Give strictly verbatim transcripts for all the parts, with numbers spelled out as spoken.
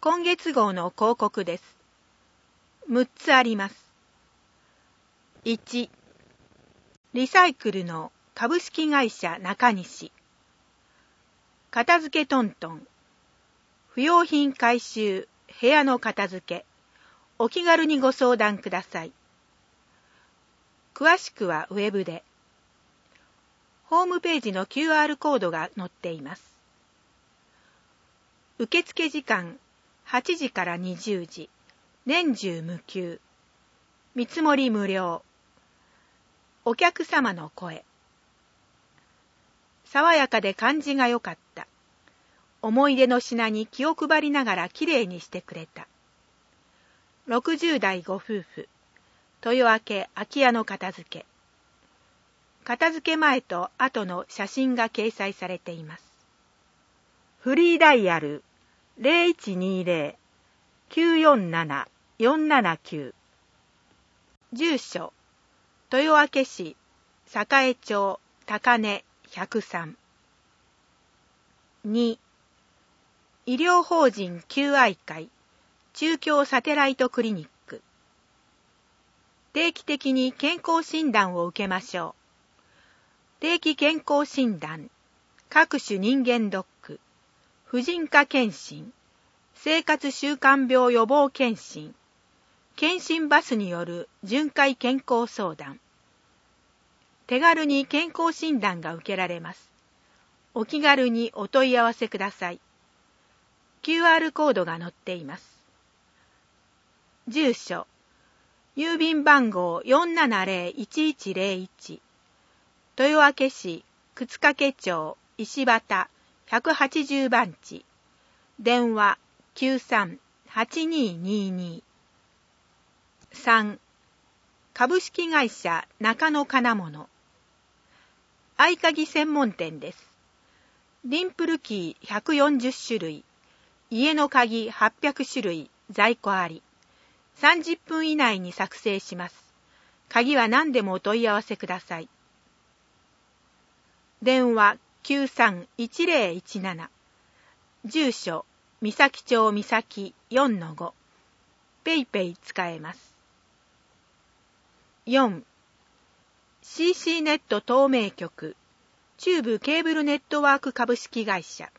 今月号の広告です。むっつあります。いち、リサイクルの株式会社中西。片付けトントン。不用品回収、部屋の片付け。お気軽にご相談ください。詳しくはウェブで。ホームページの キューアール コードが載っています。受付時間はちじからにじゅうじ、年中無休。見積もり無料。お客様の声。爽やかで感じが良かった。思い出の品に気を配りながらきれいにしてくれた。ろくじゅう代ご夫婦。豊明空き家の片付け。片付け前と後の写真が掲載されています。フリーダイヤル ゼロいちにゼロ きゅうよんなな よんななきゅう。住所豊明市栄町高根ひゃくさん。に、医療法人救愛会中京サテライトクリニック。定期的に健康診断を受けましょう。定期健康診断、各種人間ドック、婦人科検診、生活習慣病予防検診、検診バスによる巡回健康相談。手軽に健康診断が受けられます。お気軽にお問い合わせください。キューアール コードが載っています。住所、郵便番号 よんななゼロいちいちゼロいち、豊明市沓掛町石畑ひゃくはちじゅう番地、電話 きゅうさん はちにーにーにー。さん、株式会社中野金物。合鍵専門店です。ディンプルキーひゃくよんじゅっ種類、家の鍵はっぴゃく種類、在庫あり。さんじゅっぷん以内に作成します。鍵は何でもお問い合わせください。電話 きゅうさんいちゼロいちなな。住所、三崎町三崎 よんのご。ペイペイ使えます。よん、シーシー ネット透明局、中部ケーブルネットワーク株式会社。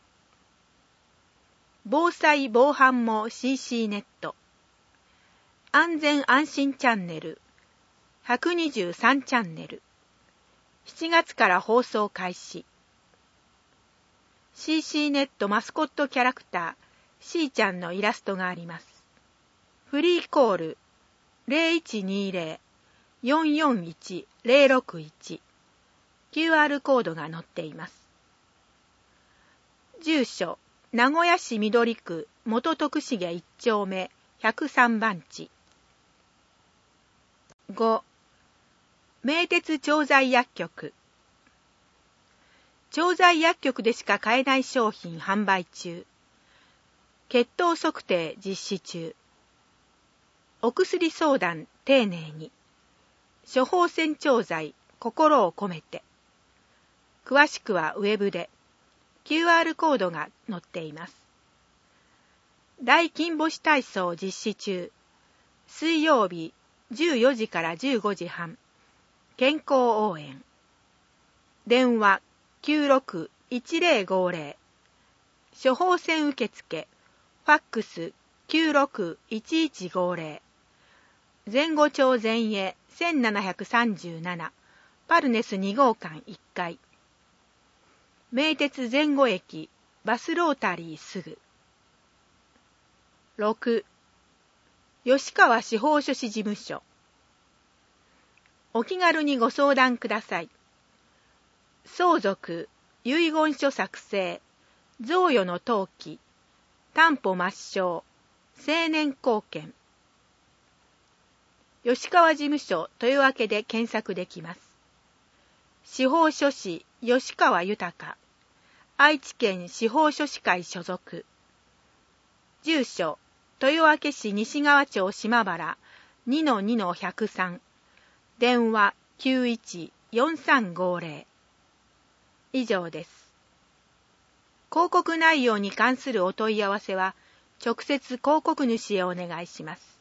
防災防犯も シーシー ネット。安全安心チャンネル、ひゃくにじゅうさんチャンネル。しちがつから放送開始。シーシー ネットマスコットキャラクター、しーちゃんのイラストがあります。フリーコール、ゼロいちにゼロ よんよんいち ゼロろくいち。キューアール コードが載っています。住所、名古屋市緑区元徳重いっ丁目ひゃくさん番地。ご、名鉄調剤薬局。調剤薬局でしか買えない商品販売中。血糖測定実施中。お薬相談丁寧に。処方箋調剤心を込めて。詳しくはウェブで。キューアール コードが載っています。大金星体操実施中。水曜日じゅうよじからじゅうごじはん。健康応援。電話 きゅうろくいちゼロごゼロ。処方箋受付。ファックス きゅうろくいちいちごゼロ。前後町前衛せんななひゃくさんじゅうなな。パルネスに号館いっかい。名鉄前後駅バスロータリーすぐ。ろく、吉川司法書士事務所。お気軽にご相談ください。相続、遺言書作成、贈与の登記、担保抹消、成年後見。吉川事務所豊明で検索できます。司法書士吉川豊、愛知県司法書士会所属。住所、豊明市西川町島原 にのにのひゃくさん。電話 きゅういちよんさんごゼロ。以上です。広告内容に関するお問い合わせは、 直接広告主へお願いします。